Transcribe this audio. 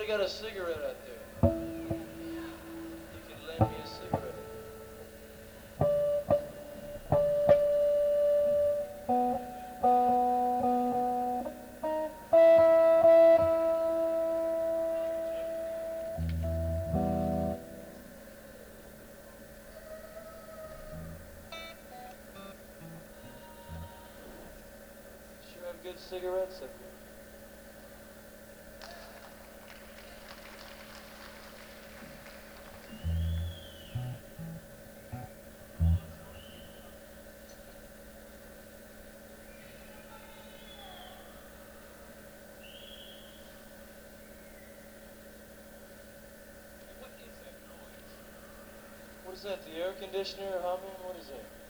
Anybody got a cigarette out there? You can lend me a cigarette. Sure have good cigarettes up here. What is that, the air conditioner humming? What is that?